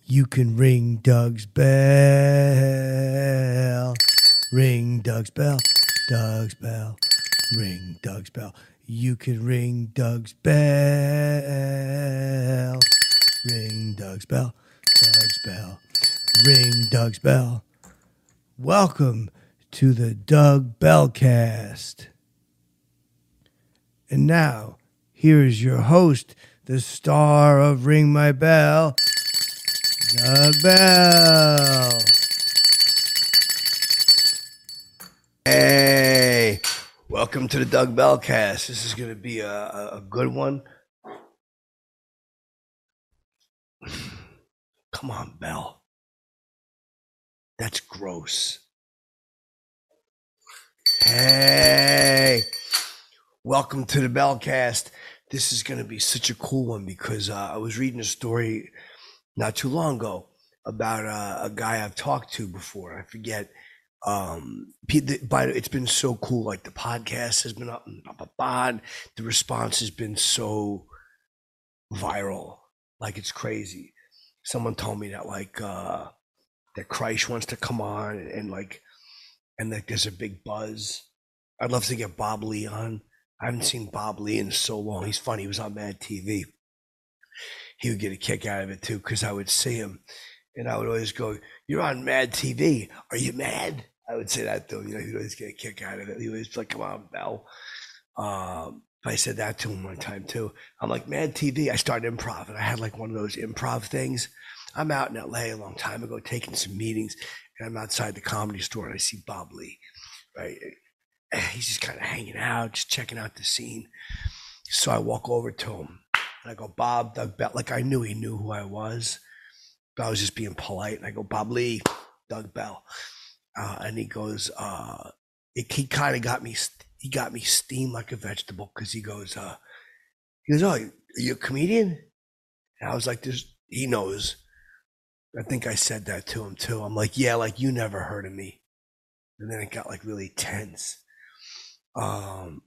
You can ring Doug's bell. Ring Doug's bell. Doug's bell. Ring Doug's bell. You can ring Doug's bell. Ring Doug's bell. Doug's bell. Ring Doug's bell. Welcome to the Doug Bellcast. And now, here is your host, the star of Ring My Bell, Doug Bell. Hey, welcome to the Doug Bellcast. This is going to be a good one. Come on, Bell. That's gross. Hey, welcome to the Bellcast. This is going to be such a cool one because I was reading a story not too long ago about a guy I've talked to before. I forget. But it's been so cool. Like the podcast has been up and the response has been so viral. Like it's crazy. Someone told me that that Christ wants to come on and there's a big buzz. I'd love to get Bob Lee on. I haven't seen Bob Lee in so long. He's funny. He was on Mad TV. He would get a kick out of it too, because I would see him and I would always go, "You're on Mad TV. Are you mad?" I would say that to him. He'd always get a kick out of it. He was like, "Come on, Bell." I said that to him one time too. I'm like, Mad TV. I started improv and I had like one of those improv things. I'm out in LA a long time ago taking some meetings and I'm outside the Comedy Store and I see Bob Lee, right? He's just kind of hanging out, just checking out the scene. So I walk over to him and I go, "Bob, Doug Bell." Like I knew he knew who I was, but I was just being polite. And I go, "Bob Lee, Doug Bell." And he goes, he kind of got me steamed like a vegetable because he goes, "Oh, are you a comedian?" And I was like, he knows. I think I said that to him too. I'm like, "Yeah, like you never heard of me." And then it got like really tense. And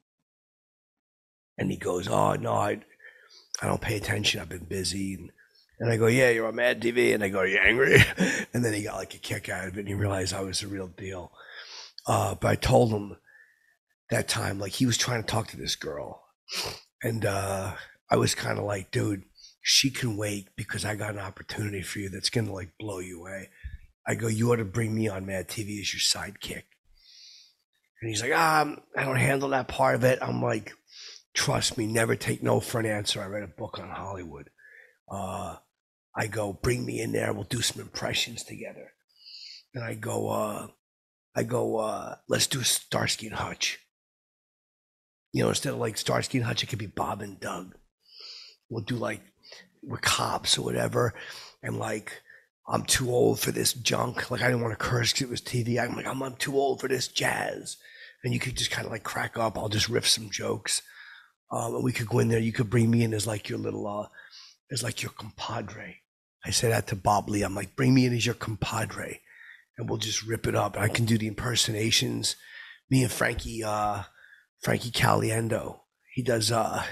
he goes, "Oh, no, I don't pay attention. I've been busy." And I go, "Yeah, you're on Mad TV." And I go, "Are you angry?" And then he got like a kick out of it and he realized I was the real deal. But I told him that time, like he was trying to talk to this girl. And I was kind of like, "Dude, she can wait because I got an opportunity for you that's going to like blow you away." I go, "You ought to bring me on Mad TV as your sidekick." And he's like, "I don't handle that part of it." I'm like, "Trust me, never take no for an answer. I read a book on Hollywood." I go, "Bring me in there. We'll do some impressions together." And I go, "Let's do Starsky and Hutch. Instead of like Starsky and Hutch, it could be Bob and Doug. We'll do like we're cops or whatever." And like, "I'm too old for this junk." Like I didn't want to curse because it was TV. I'm like, I'm too old for this jazz. And you could just kind of like crack up. I'll just riff some jokes. And we could go in there. You could bring me in as like your little, as like your compadre. I say that to Bob Lee. I'm like, "Bring me in as your compadre and we'll just rip it up." And I can do the impersonations. Me and Frankie Caliendo. He does, I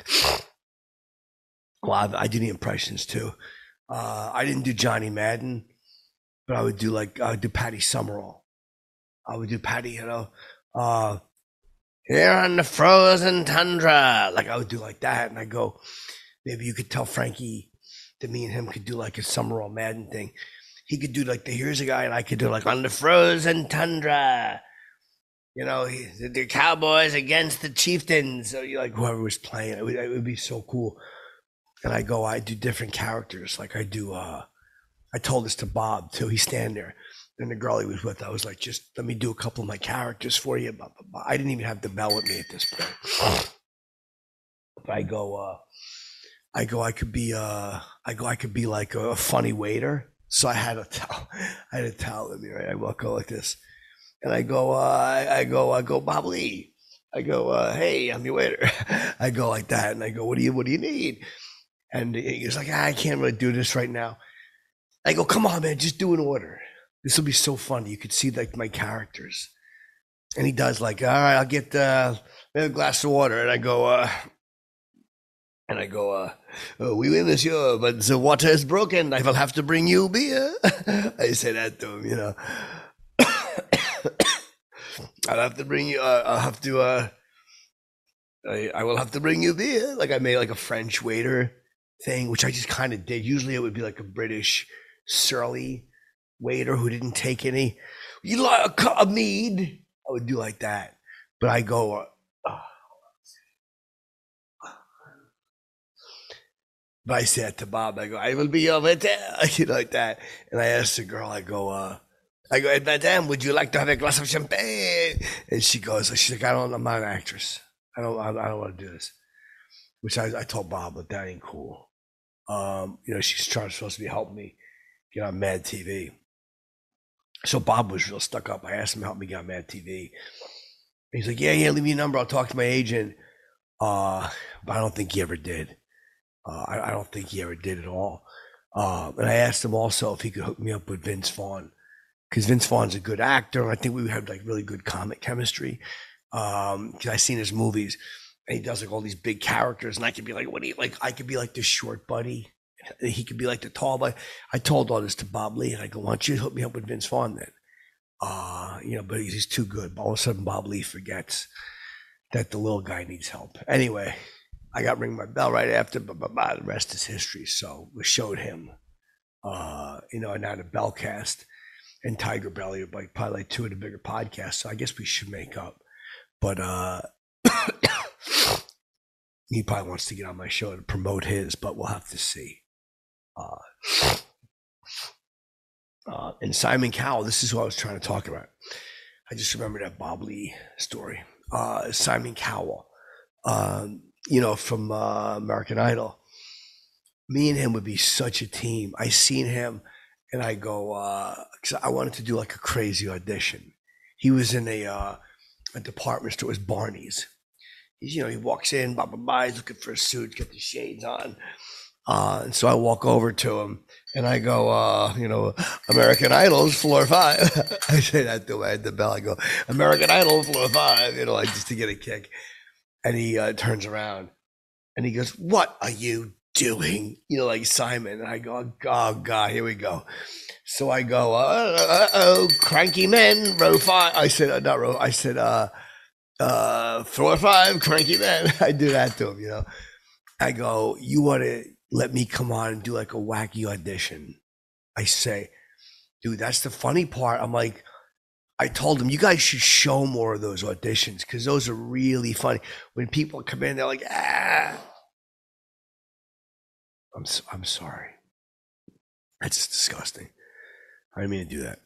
do the impressions too. I didn't do Johnny Madden, but I would do Patty Summerall. I would do Patty, "Here on the frozen tundra." Like I would do like that. And I go, maybe you could tell Frankie that me and him could do like a Summerall Madden thing. He could do like "Here's a guy," and I could do like "On the frozen tundra. The Cowboys against the Chieftains." So whoever was playing, it would be so cool. And I do different characters. Like I told this to Bob too. He's standing there. And the girl he was with, I was like, "Just let me do a couple of my characters for you." I didn't even have the Bell with me at this point. But I could be like a funny waiter. So I had a towel with me, right? I walk out like this. And I go, "Bob Lee." I go, "Hey, I'm your waiter." I go like that. And I go, what do you need?" And he's like, "I can't really do this right now." I go, "Come on, man, just do an order. This will be so funny. You could see like my characters." And he does like, "All right, I'll get a glass of water." And I go, And I go, we win this year, but the water is broken. I will have to bring you beer. I say that to him, you know. I'll have to bring you, I will have to bring you beer. Like I made like a French waiter thing, which I just kind of did. Usually it would be like a British surly waiter who didn't take any. You like a cup of mead? I would do like that. But I go, but I said to Bob, I go, I will be over there, you know, like that. And I asked the girl, I go, Madame, would you like to have a glass of champagne? And she's like, I'm not an actress. I don't want to do this. Which I told Bob, but that ain't cool. You know, she's supposed to be helping me get on Mad TV. So Bob was real stuck up. I asked him to help me get on Mad TV. And he's like, yeah, leave me a number. I'll talk to my agent. But I don't think he ever did. I don't think he ever did at all. And I asked him also if he could hook me up with Vince Vaughn, because Vince Vaughn's a good actor, and I think we would have like really good comic chemistry. Because I've seen his movies, and he does like all these big characters, and I could be like, I could be like the short buddy, and he could be like the tall buddy. I told all this to Bob Lee, and I go, why don't you hook me up with Vince Vaughn then? You know, but he's too good. But all of a sudden, Bob Lee forgets that the little guy needs help. Anyway, I got Ring My Bell right after, but the rest is history. So we showed him, you know, and now the Bellcast and Tiger Belly are like probably like two of the bigger podcasts. So I guess we should make up. But he probably wants to get on my show to promote his, but we'll have to see. And Simon Cowell, this is what I was trying to talk about. I just remember that Bob Lee story. Simon Cowell, you know, from American Idol. Me and him would be such a team. I seen him, and I go, because I wanted to do like a crazy audition. He was in a department store. It was Barney's. You know, he walks in, he's looking for a suit, get the shades on. And so I walk over to him, and I go, you know, American Idol's floor 5. I say that to him at the bell. I go, American Idol, floor 5, you know, like just to get a kick. And he turns around, and he goes, what are you doing? You know, like Simon. And I go, oh, God, here we go. So I go, cranky men, row 5. I said, not row, I said, floor 5, cranky men. I do that to him, you know. I go, you want to let me come on and do like a wacky audition? I say, dude, that's the funny part. I'm like, I told him, you guys should show more of those auditions, because those are really funny. When people come in, they're like, I'm sorry. That's disgusting. I didn't mean to do that.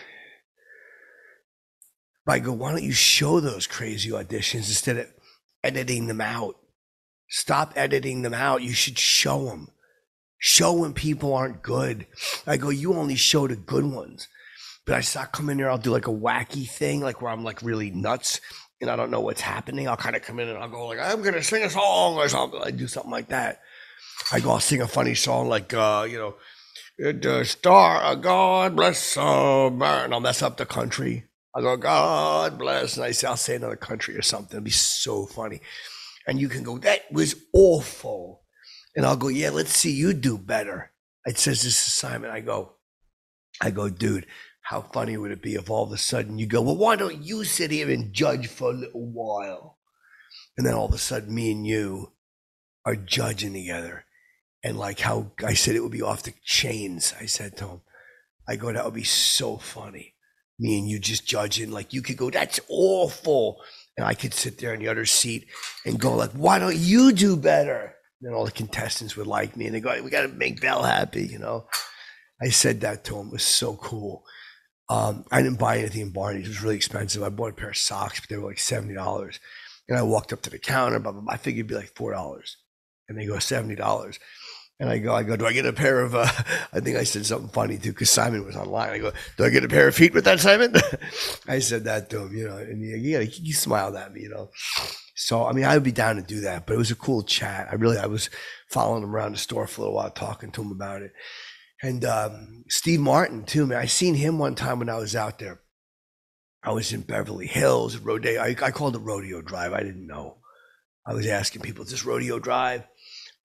But I go, why don't you show those crazy auditions instead of editing them out? Stop editing them out. You should show them. Show when people aren't good. I go, you only show the good ones. But I start coming there, I'll do like a wacky thing, like where I'm like really nuts and I don't know what's happening. I'll kind of come in and I'll go like, I'm going to sing a song or something. I do something like that. I'll sing a funny song like, you know, the star of God bless America. And I'll mess up the country. I'll go, God bless. And I'll say another country or something. It'll be so funny. And you can go, that was awful. And I'll go, yeah, let's see you do better. It says this assignment. I go, dude, how funny would it be if all of a sudden you go, well, why don't you sit here and judge for a little while? And then all of a sudden me and you are judging together. And like how I said it would be off the chains, I said to him, I go, that would be so funny. Me and you just judging, like you could go, that's awful. And I could sit there in the other seat and go like, why don't you do better? And then all the contestants would like me and they go, we got to make Bell happy, you know? I said that to him. It was so cool. I didn't buy anything in Barney's. It was really expensive. I bought a pair of socks, but they were like $70. And I walked up to the counter, I figured it'd be like $4. And they go, $70. And I go, do I get a pair of, I think I said something funny too, because Simon was online. I go, do I get a pair of feet with that, Simon? I said that to him, you know, and he smiled at me, you know. So, I mean, I would be down to do that, but it was a cool chat. I was following him around the store for a little while, talking to him about it. And Steve Martin too, man. I seen him one time when I was out there. I was in Beverly Hills, Rodeo. I called it Rodeo Drive. I didn't know. I was asking people, is this Rodeo Drive?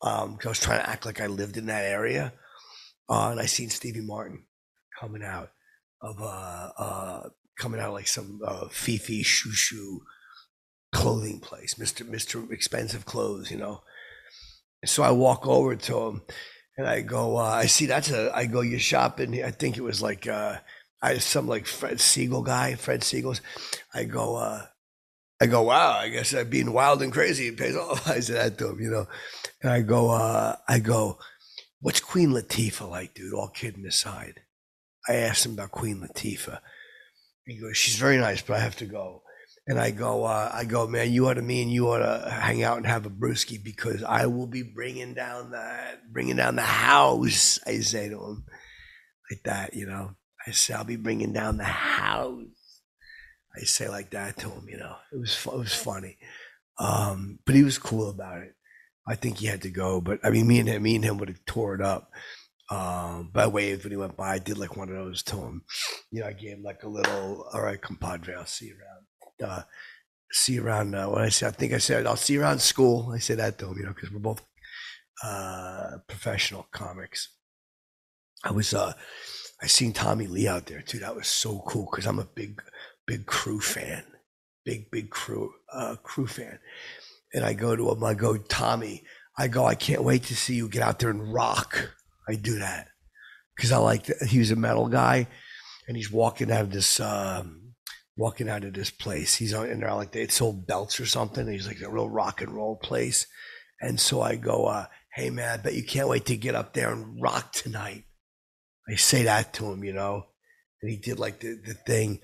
'cause I was trying to act like I lived in that area. And I seen Stevie Martin coming out of coming out of like some Fifi Shoo clothing place, Mr. Expensive Clothes, you know. So I walk over to him and I go, I see I go, you shopping here? I think it was like, some like Fred Siegel guy, Fred Siegel's. I go, wow, I guess being wild and crazy it pays off. I said that to him, you know. And I go, what's Queen Latifah like, dude? All kidding aside. I asked him about Queen Latifah. He goes, she's very nice, but I have to go. And I go, man, you ought to hang out and have a brewski because I will be bringing down the house. I say to him like that, you know. I say I'll be bringing down the house. I say like that to him, you know. It was funny, but he was cool about it. I think he had to go, but I mean, me and him would have tore it up. But I waved when he went by. I did like one of those to him. You know, I gave him like a little, all right, compadre, I'll see you around. See you around. What I said, I think I said, I'll see you around school. I said that to him, you know, because we're both professional comics. I seen Tommy Lee out there too. That was so cool because I'm a big crew fan, big crew fan. And I go to him. I go, Tommy. I go, I can't wait to see you get out there and rock. I do that because I like that. He was a metal guy, and he's walking out of this place. He's in there like they sold belts or something. He's like a real rock and roll place. And so I go, hey man, I bet you can't wait to get up there and rock tonight. I say that to him, you know, and he did like the thing.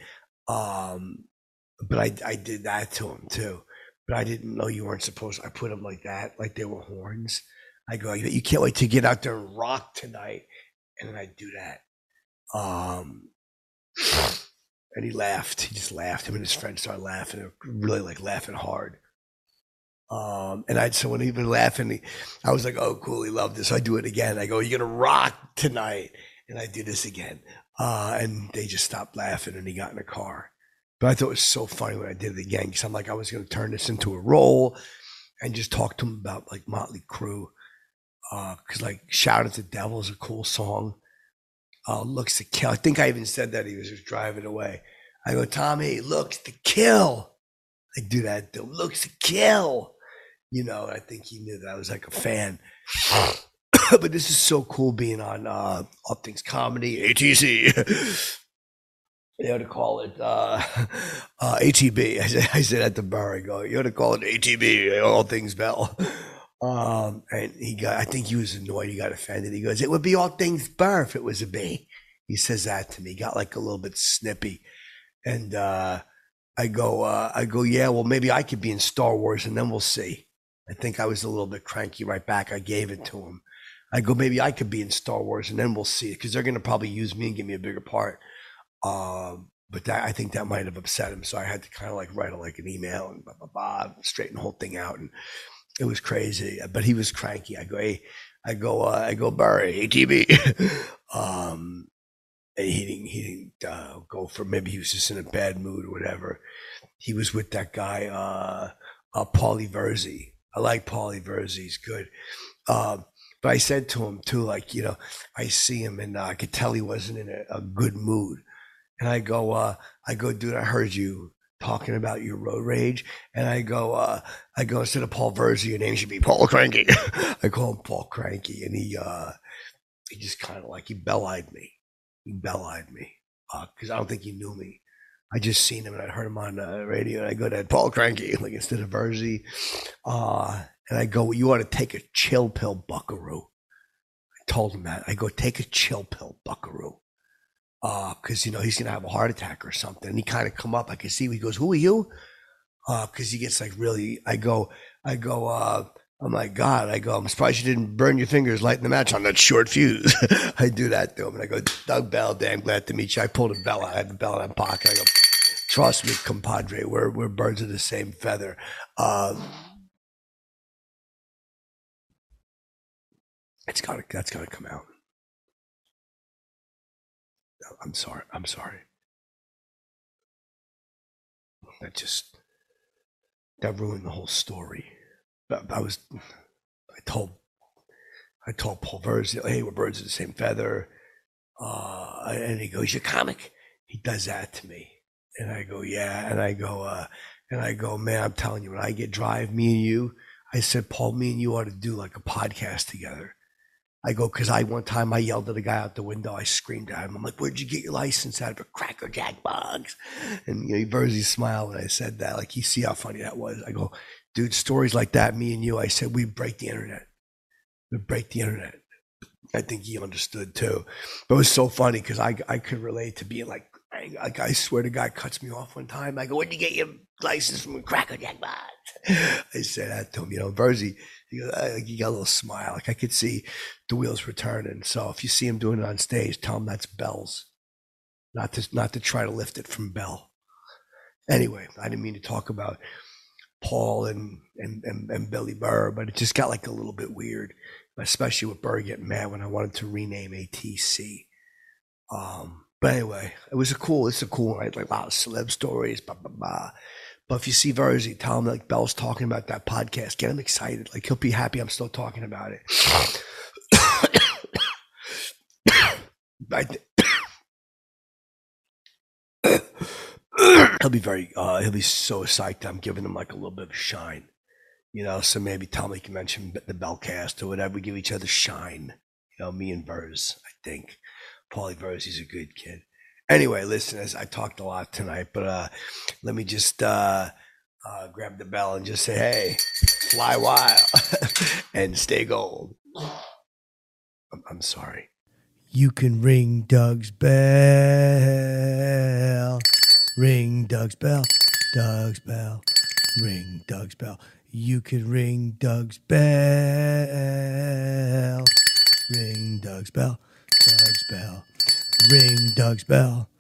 But I did that to him too. But I didn't know you weren't supposed to. I put them like that, like they were horns. I go, you can't wait to get out there and rock tonight. And then I do that. And he laughed. He just laughed. Him and his friends started laughing, really like laughing hard. So when he been laughing, I was like, oh, cool. He loved this. So I do it again. I go, you're going to rock tonight. And I do this again. And they just stopped laughing and he got in the car. But I thought it was so funny when I did it again because I'm like, I was going to turn this into a role and just talk to him about like Motley Crue. Because like Shout at the Devil is a cool song. Looks to Kill. I think I even said that he was just driving away. I go, Tommy, looks to kill. I do that to him. Looks to kill. You know, I think he knew that I was like a fan. But this is so cool being on All Things Comedy, ATC. They ought to call it ATB. I said at the bar, I go, you ought to call it ATB, All Things Bell. And I think he was annoyed. He got offended. He goes, it would be All Things Bar if it was a B. He says that to me. He got like a little bit snippy. And I go, yeah, well, maybe I could be in Star Wars and then we'll see. I think I was a little bit cranky right back. I gave it to him. I go, maybe I could be in Star Wars and then we'll see. Because they're going to probably use me and give me a bigger part. But I think that might have upset him. So I had to kind of like write like an email and straighten the whole thing out. And it was crazy, but he was cranky. I go, hey, I go, Barry, ATB. And he didn't go for, maybe he was just in a bad mood or whatever. He was with that guy, Paulie Verzi. I like Paulie Verzi. He's good. But I said to him too, like, you know, I see him and I could tell he wasn't in a good mood. And I go, dude, I heard you talking about your road rage. And I go, instead of Paul Verzi, your name should be Paul Cranky. I call him Paul Cranky. And he just kind of like, he bell-eyed me. Because I don't think he knew me. I just seen him and I heard him on the radio. And I go to Paul Cranky, like instead of Verzi. And I go, well, you ought to take a chill pill, buckaroo. I told him that. I go, take a chill pill, buckaroo. Because, you know, he's going to have a heart attack or something. And he kind of come up. I can see, he goes, who are you? Because he gets like really, I go, oh my God. I go, I'm surprised you didn't burn your fingers lighting the match on that short fuse. I do that to him. And I go, Doug Bell, damn glad to meet you. I pulled a bell out. I had the bell in my pocket. I go, trust me, compadre, we're birds of the same feather. That's gotta come out. I'm sorry. That ruined the whole story. I told I told Paul Verzi, hey, we're birds of the same feather. And he goes, you're a comic? He does that to me. And I go, yeah. And I go, man, I'm telling you, when I get drive, me and you, I said, Paul, me and you ought to do like a podcast together. I go, because one time I yelled at a guy out the window. I screamed at him. I'm like, where'd you get your license out of? A Cracker Jack box? And Verzi smiled when I said that. Like, you see how funny that was. I go, dude, stories like that, me and you, I said, we break the internet. We break the internet. I think he understood too. But it was so funny because I could relate to being like, I swear the guy cuts me off one time. I go, where'd you get your license from? A Cracker Jack box? I said that to him, Verzi, he got a little smile. Like, I could see the wheels were turning. So if you see him doing it on stage, tell him that's Bell's. Not to try to lift it from Bell. Anyway, I didn't mean to talk about Paul and Billy Burr, but it just got like a little bit weird, especially with Burr getting mad when I wanted to rename ATC. But anyway, it's a cool one, right? Like a lot of celeb stories, blah, blah, blah. But if you see Verzi, tell him like Bell's talking about that podcast. Get him excited. Like, he'll be happy I'm still talking about it. He'll be so psyched. I'm giving him like a little bit of shine, so maybe tell him he can mention the Bellcast or whatever. We give each other shine, me and Verz, I think. Paulie Verzi's a good kid. Anyway, listen, as I talked a lot tonight, but let me just grab the bell and just say, hey, fly wild and stay gold. I'm sorry. You can ring Doug's bell. Ring Doug's bell. Doug's bell. Ring Doug's bell. You can ring Doug's bell. Ring Doug's bell. Doug's bell. Ring Doug's bell.